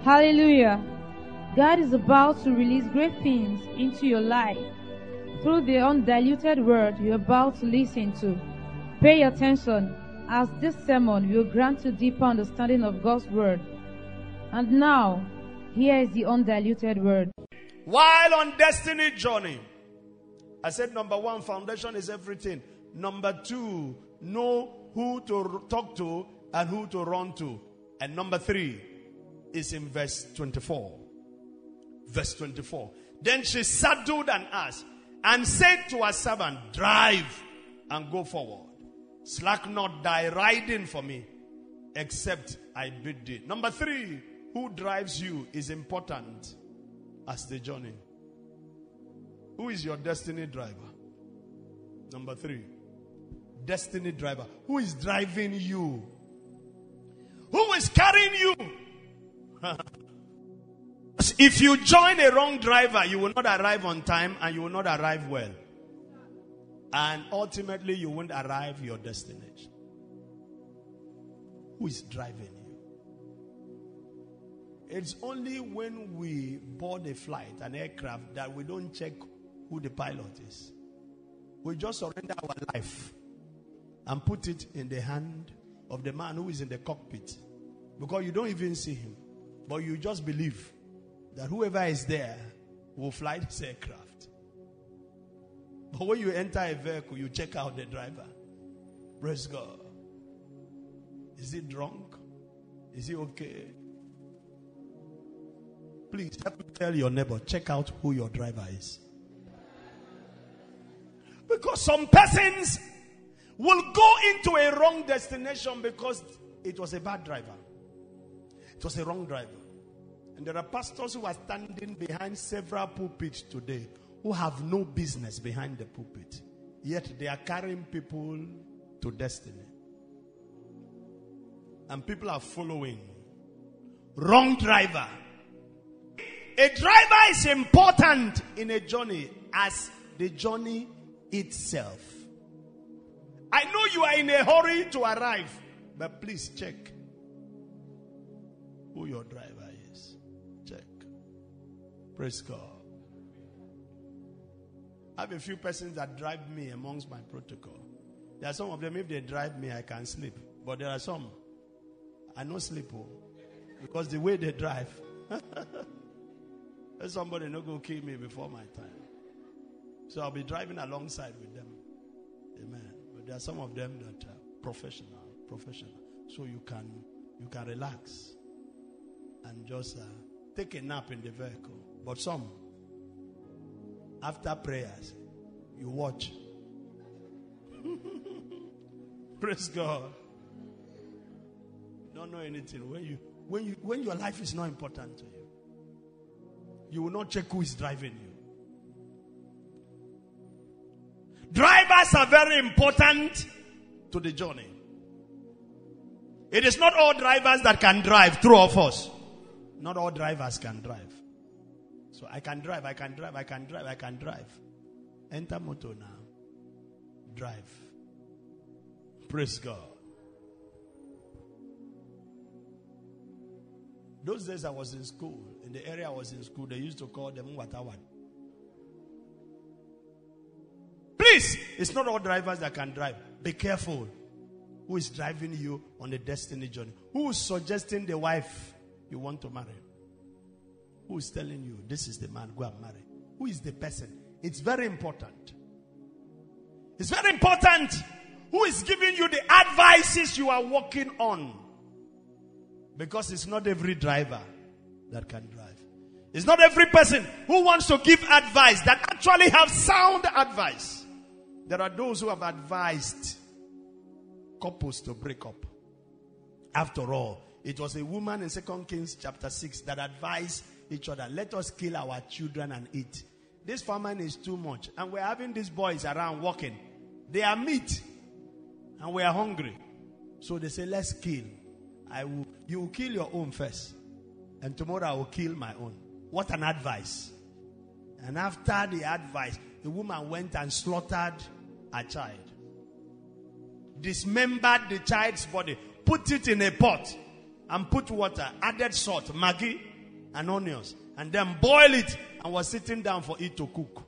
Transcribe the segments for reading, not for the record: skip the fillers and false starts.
Hallelujah. God is about to release great things into your life through the undiluted word you're about to listen to. Pay attention, as this sermon will grant you deeper understanding of God's word. And now, here is the undiluted word. While on destiny journey, I said number 1, foundation is everything. Number 2, know who to talk to and who to run to. And number 3 is in verse 24. Verse 24. Then she saddled an ass and said to her servant, drive and go forward. Slack not thy riding for me, except I bid thee. Number 3, who drives you is important as the journey. Who is your destiny driver? Number 3, destiny driver. Who is driving you? Who is carrying you? If you join a wrong driver, you will not arrive on time and you will not arrive well. And ultimately, you won't arrive your destination. Who is driving you? It's only when we board a flight, an aircraft, that we don't check who the pilot is. We just surrender our life and put it in the hand of the man who is in the cockpit. Because you don't even see him. But you just believe that whoever is there will fly this aircraft. But when you enter a vehicle, you check out the driver. Praise God. Is he drunk? Is he okay? Please help me tell your neighbor, check out who your driver is. Because some persons will go into a wrong destination because it was a bad driver. It was a wrong driver. And there are pastors who are standing behind several pulpits today who have no business behind the pulpit. Yet they are carrying people to destiny. And people are following. Wrong driver. A driver is important in a journey as the journey itself. I know you are in a hurry to arrive, but please check who your driver is. Check. Praise God. I have a few persons that drive me amongst my protocol. There are some of them, if they drive me, I can sleep. But there are some, I don't sleep. Because the way they drive, somebody not go kill me before my time. So I'll be driving alongside with them. Amen. But there are some of them that are professional. So you can relax and just take a nap in the vehicle. But some, after prayers, you watch. Praise God. Don't know anything. When your life is not important to you, you will not check who is driving you. Drivers are very important to the journey. It is not all drivers that can drive, true of us. Not all drivers can drive. So I can drive. Enter motor now. Drive. Praise God. Those days I was in school, in the area I was in school, they used to call them Watawan. Please, it's not all drivers that can drive. Be careful. Who is driving you on the destiny journey? Who is suggesting the wife you want to marry? Who is telling you, this is the man, go and marry? Who is the person? It's very important. It's very important who is giving you the advices you are working on. Because it's not every driver that can drive. It's not every person who wants to give advice that actually have sound advice. There are those who have advised couples to break up. After all, it was a woman in 2 Kings chapter 6 that advised each other, let us kill our children and eat. This famine is too much. And we're having these boys around walking. They are meat. And we are hungry. So they say, let's kill. You will kill your own first. And tomorrow I will kill my own. What an advice. And after the advice, the woman went and slaughtered a child. Dismembered the child's body. Put it in a pot. And put water. Added salt. Maggi. and onions, and then boil it, and was sitting down for it to cook.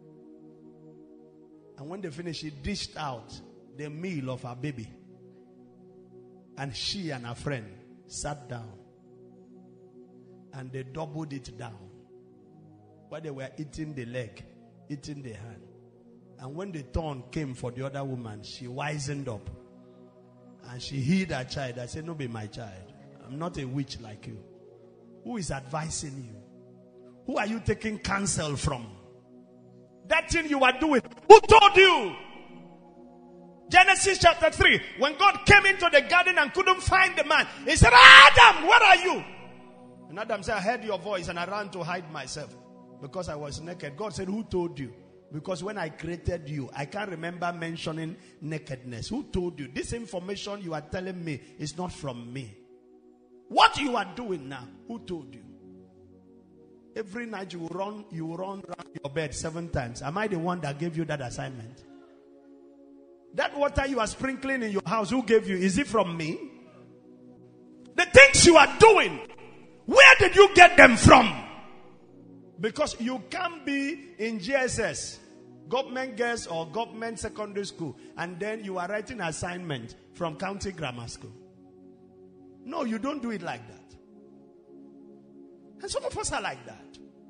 And when they finished, she dished out the meal of her baby. And she and her friend sat down. And they doubled it down. While they were eating the leg, eating the hand. And when the turn came for the other woman, she wisened up. And she hid her child. I said, no, be my child. I'm not a witch like you. Who is advising you? Who are you taking counsel from? That thing you are doing, who told you? Genesis chapter 3, when God came into the garden and couldn't find the man, he said, Adam, where are you? And Adam said, I heard your voice and I ran to hide myself because I was naked. God said, who told you? Because when I created you, I can't remember mentioning nakedness. Who told you? This information you are telling me is not from me. What you are doing now, who told you? Every night you will run around your bed 7 times. Am I the one that gave you that assignment? That water you are sprinkling in your house, who gave you? Is it from me? The things you are doing, where did you get them from? Because you can't be in GSS, government girls or government secondary school, and then you are writing assignment from county grammar school. No, you don't do it like that. And some of us are like that.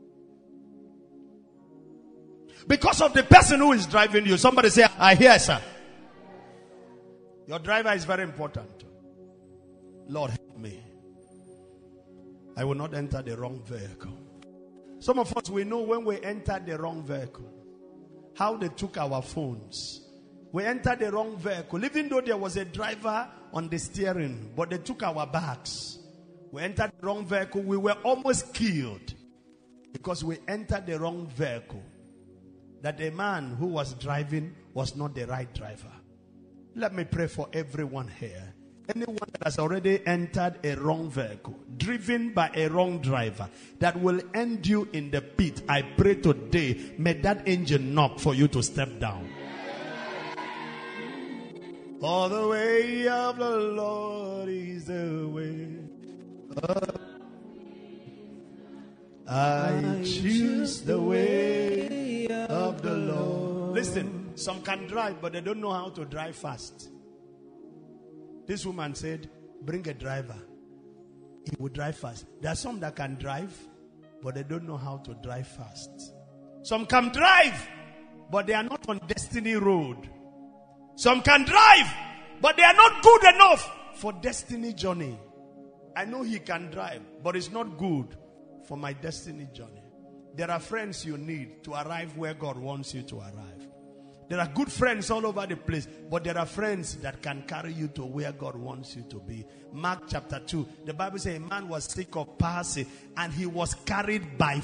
Because of the person who is driving you. Somebody say, I hear, sir. Your driver is very important. Lord, help me. I will not enter the wrong vehicle. Some of us, we know when we entered the wrong vehicle, how they took our phones. We entered the wrong vehicle, even though there was a driver on the steering, but they took our bags. We entered the wrong vehicle. We were almost killed because we entered the wrong vehicle. That the man who was driving was not the right driver. Let me pray for everyone here. Anyone that has already entered a wrong vehicle, driven by a wrong driver, that will end you in the pit. I pray today, may that engine knock for you to step down. For the way of the Lord is the way. I choose the way of the Lord. Listen, some can drive, but they don't know how to drive fast. This woman said, bring a driver. He will drive fast. There are some that can drive, but they don't know how to drive fast. Some can drive, but they are not on destiny road. Some can drive, but they are not good enough for destiny journey. I know he can drive, but it's not good for my destiny journey. There are friends you need to arrive where God wants you to arrive. There are good friends all over the place, but there are friends that can carry you to where God wants you to be. Mark chapter 2, the Bible says a man was sick of palsy and he was carried by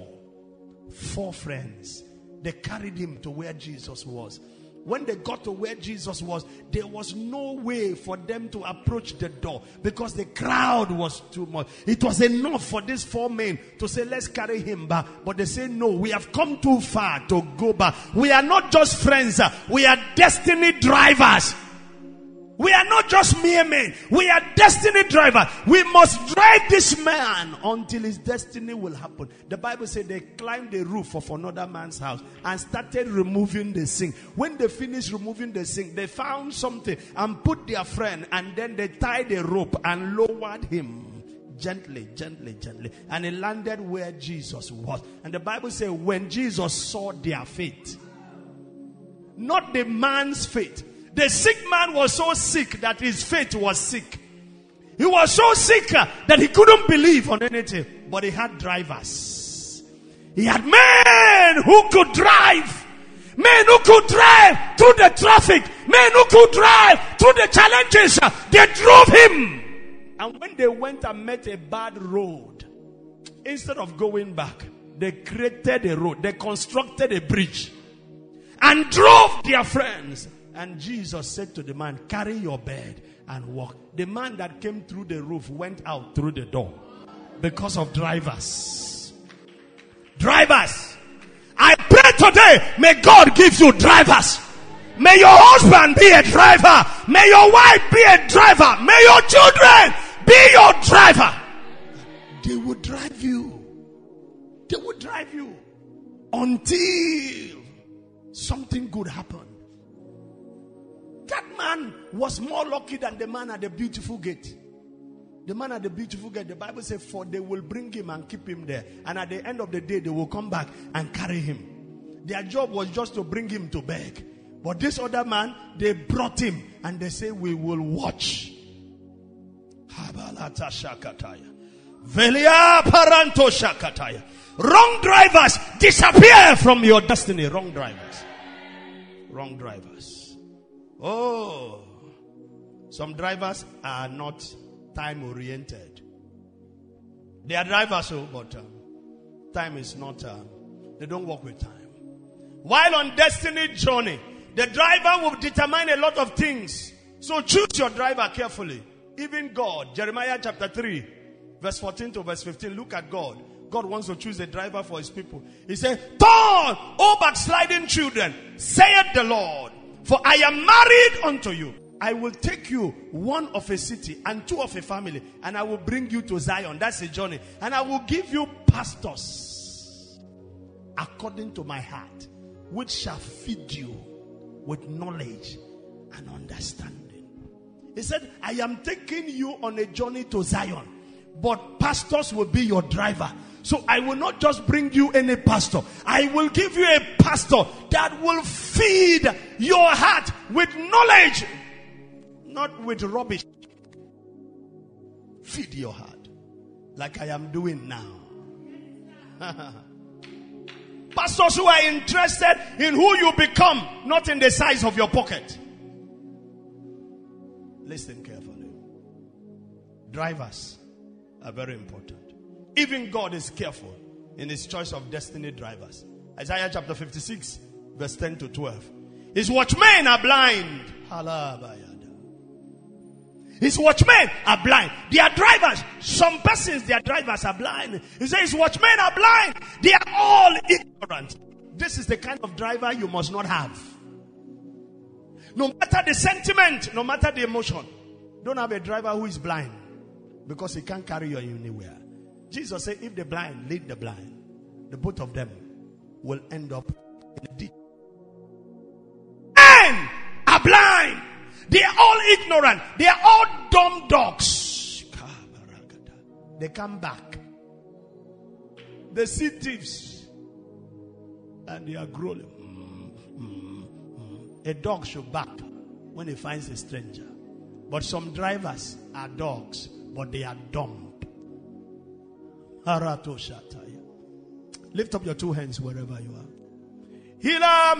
4 friends. They carried him to where Jesus was. When they got to where Jesus was, there was no way for them to approach the door because the crowd was too much. It was enough for these 4 men to say, let's carry him back. But they say, no, we have come too far to go back. We are not just friends. We are destiny drivers. We are not just mere men. We are destiny drivers. We must drive this man until his destiny will happen. The Bible said they climbed the roof of another man's house and started removing the zinc. When they finished removing the zinc, they found something and put their friend, and then they tied a rope and lowered him gently. And he landed where Jesus was. And the Bible said when Jesus saw their faith, not the man's faith. The sick man was so sick that his faith was sick. He was so sick that he couldn't believe on anything. But he had drivers. He had men who could drive. Men who could drive through the traffic. Men who could drive through the challenges. They drove him. And when they went and met a bad road, instead of going back, they created a road. They constructed a bridge and drove their friends. And Jesus said to the man, carry your bed and walk. The man that came through the roof went out through the door because of drivers. Drivers. I pray today, may God give you drivers. May your husband be a driver. May your wife be a driver. May your children be your driver. They will drive you drive you until something good happened. That man was more lucky than the man at the beautiful gate. The man at the beautiful gate, the Bible says, for they will bring him and keep him there. And at the end of the day, they will come back and carry him. Their job was just to bring him to beg. But this other man, they brought him and they say, we will watch. Wrong drivers, disappear from your destiny. Wrong drivers. Wrong drivers. Oh, some drivers are not time oriented. They are drivers, but time is not, they don't work with time. While on destiny journey, the driver will determine a lot of things. So choose your driver carefully. Even God, Jeremiah chapter 3, verse 14 to verse 15. Look at God. God wants to choose a driver for his people. He said, turn, O backsliding children, saith the Lord, for I am married unto you. I will take you one of a city and two of a family, and I will bring you to Zion. That's a journey. And I will give you pastors according to my heart, which shall feed you with knowledge and understanding. He said, I am taking you on a journey to Zion, but pastors will be your driver. So I will not just bring you any pastor. I will give you a pastor that will feed your heart with knowledge, not with rubbish. Feed your heart like I am doing now. Pastors who are interested in who you become, not in the size of your pocket. Listen carefully. Drivers are very important. Even God is careful in his choice of destiny drivers. Isaiah chapter 56, verse 10 to 12. His watchmen are blind. His watchmen are blind. Their drivers, some persons, their drivers are blind. He says his watchmen are blind. They are all ignorant. This is the kind of driver you must not have. No matter the sentiment, no matter the emotion, don't have a driver who is blind, because he can't carry you anywhere. Jesus said, if the blind lead the blind, the both of them will end up in a ditch. Men are blind. They are all ignorant. They are all dumb dogs. They come back. They see thieves and they are growling. A dog should bark when he finds a stranger. But some drivers are dogs, but they are dumb. Lift up your two hands wherever you are.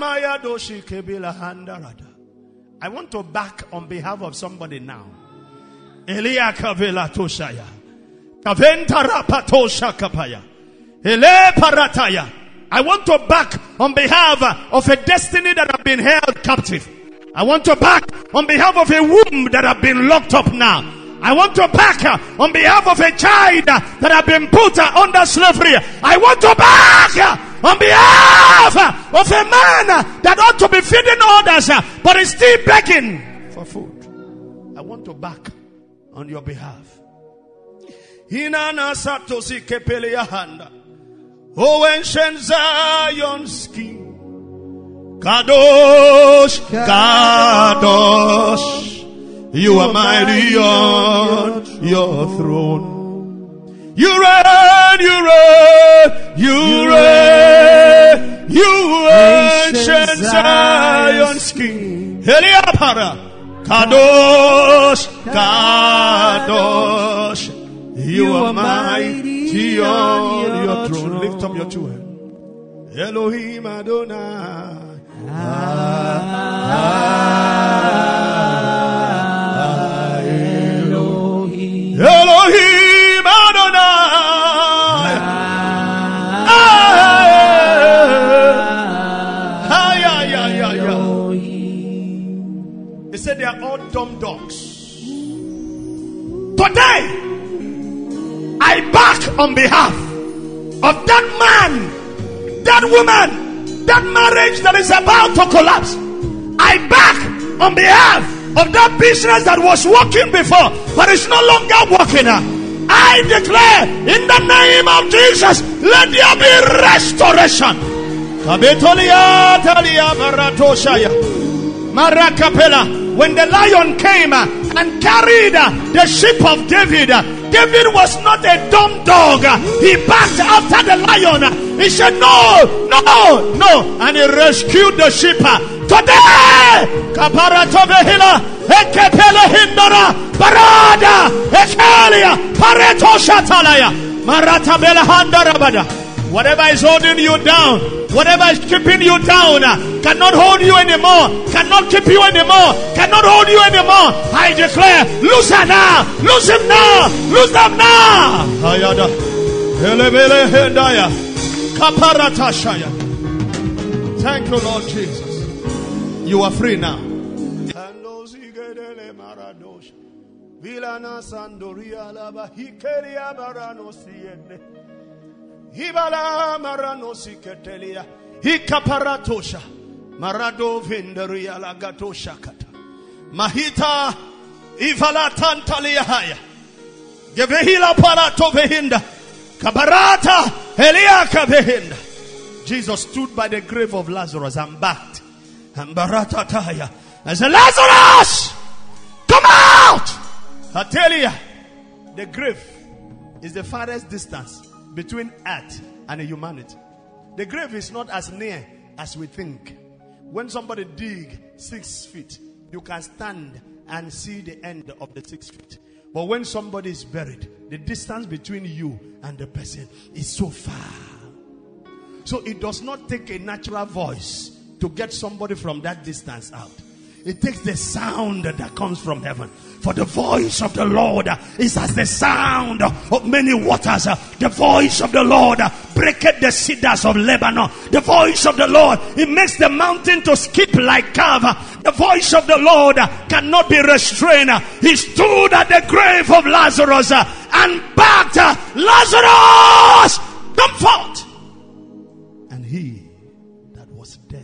I want to back on behalf of somebody now. Elia Kavela Toshaya. Kaventa Rapatosha Kapaya. Ele Parataya. I want to back on behalf of a destiny that have been held captive. I want to back on behalf of a womb that have been locked up now. I want to back on behalf of a child that have been put under slavery. I want to back on behalf of a man that ought to be feeding others, but is still begging for food. I want to back on your behalf. Hinana Satosi Kepeleyahanda. Oh, ancient Zion's King. Kadosh, Kadosh. You are mighty on your throne. You reign, you reign, you reign, you ancient Zion's King. Heliapara, Kadosh, Kadosh. You are mighty on your throne. Lift up your two hands. Elohim Adonai. Elohim Adonai. They said they are all dumb dogs. Today, I back on behalf of that man, that woman, that marriage that is about to collapse. I back on behalf of that business that was working before, but is no longer working. I I declare in the name of Jesus, let there be restoration. When the lion came and carried the sheep of David, David was not a dumb dog. He backed after the lion. He said, no, no, no. And he rescued the sheep. Today, Kaparatovehila, Ekepele Hindora, Barada, Ekelia, Pareto Shatalaya, Maratabela Handarabada. Whatever is holding you down, whatever is keeping you down, cannot hold you anymore, cannot keep you anymore, cannot hold you anymore. I declare, lose her now, lose him now, lose them now. Hayada, Elebele Hendaya, Kaparatashaya. Thank you, Lord Jesus. You are free now. Vilana Sandoria Laba Hikeria Barano Siende Hibala Marano Siketelia Hikaparatosha Marado Vinderia Lagatosha Kata Mahita Ivala Tantaliahaya Gevehila Parato Vehinda Kabarata Eliaka Vehinda. Jesus stood by the grave of Lazarus and backed and Baratataya and said, Lazarus, come out! I tell you, the grave is the farthest distance between earth and humanity. The grave is not as near as we think. When somebody dig 6 feet, you can stand and see the end of the 6 feet. But when somebody is buried, the distance between you and the person is so far. So it does not take a natural voice to get somebody from that distance out. It takes the sound that comes from heaven. For the voice of the Lord is as the sound of many waters. The voice of the Lord breaketh the cedars of Lebanon. The voice of the Lord, it makes the mountain to skip like calf. The voice of the Lord cannot be restrained. He stood at the grave of Lazarus and backed, Lazarus, come forth. And he that was dead,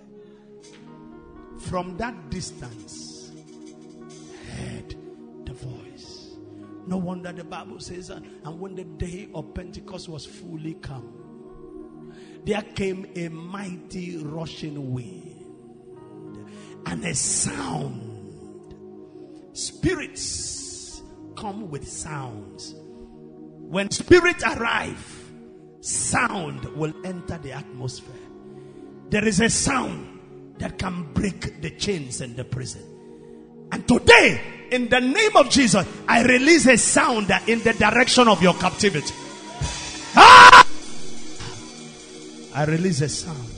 from that distance, heard the voice. No wonder the Bible says, and when the day of Pentecost was fully come, there came a mighty rushing wind and a sound. Spirits come with sounds. When spirits arrive, sound will enter the atmosphere. There is a sound that can break the chains and the prison. And today, in the name of Jesus, I release a sound in the direction of your captivity. Ah! I release a sound.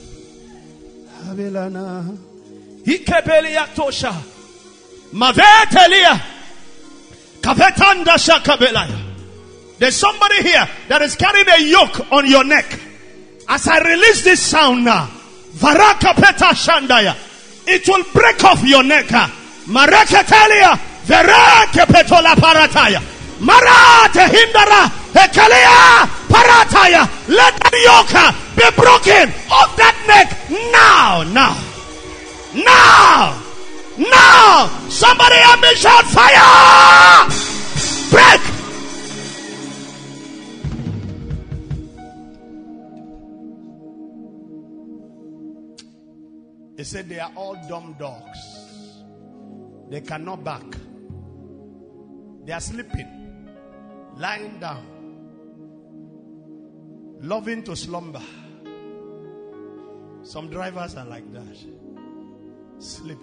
There's somebody here that is carrying a yoke on your neck. As I release this sound now, Varaka peta shandaya, it will break off your neck. Marakatelia, verake petola parataya, marate hindara, ekalia parataya. Let the yoke be broken off that neck now, now, now, now. Somebody help me shout fire! Break! He said they are all dumb dogs. They cannot bark. They are sleeping, lying down, loving to slumber. Some drivers are like that. Sleep.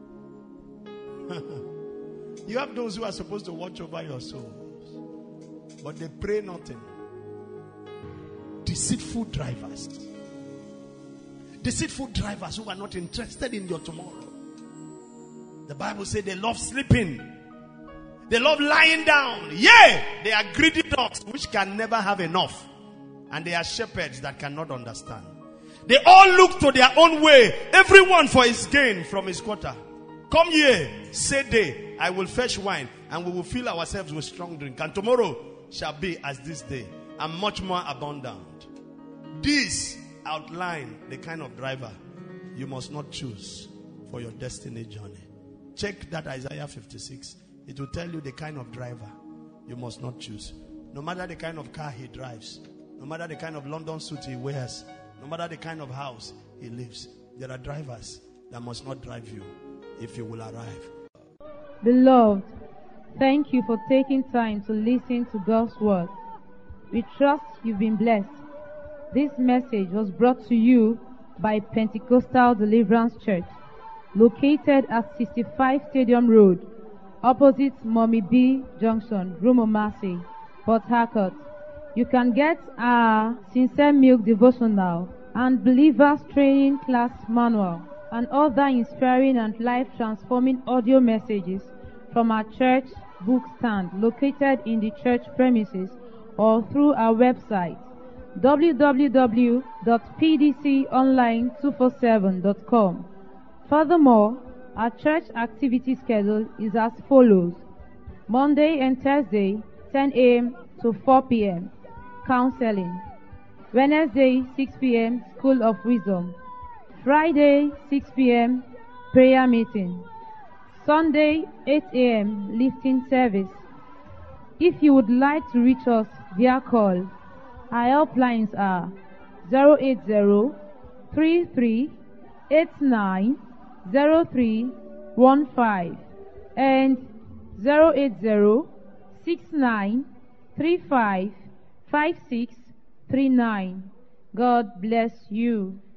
You have those who are supposed to watch over your souls, but they pray nothing. Deceitful drivers. Deceitful drivers who are not interested in your tomorrow. The Bible says they love sleeping. They love lying down. Yeah, they are greedy dogs which can never have enough. And they are shepherds that cannot understand. They all look to their own way, everyone for his gain from his quarter. Come here, say day, I will fetch wine, and we will fill ourselves with strong drink. And tomorrow shall be as this day, and much more abundant. This outline the kind of driver you must not choose for your destiny journey. Check that Isaiah 56. It will tell you the kind of driver you must not choose. No matter the kind of car he drives, no matter the kind of London suit he wears, no matter the kind of house he lives, there are drivers that must not drive you if you will arrive. Beloved, thank you for taking time to listen to God's word. We trust you've been blessed. This message was brought to you by Pentecostal Deliverance Church, located at 65 Stadium Road, opposite Mommy B Junction, Rumomasi, Port Harcourt. You can get our Sincere Milk Devotional and Believers Training Class Manual and other inspiring and life-transforming audio messages from our church book stand located in the church premises or through our website www.pdconline247.com. Furthermore, our church activity schedule is as follows: Monday and Thursday, 10 a.m. to 4 p.m. counseling. Wednesday, 6 p.m. School of Wisdom. Friday, 6 p.m. prayer meeting. Sunday, 8 a.m. lifting service. If you would like to reach us via call, our helplines are 080-3389-0315 and 080-6935-5639. God bless you.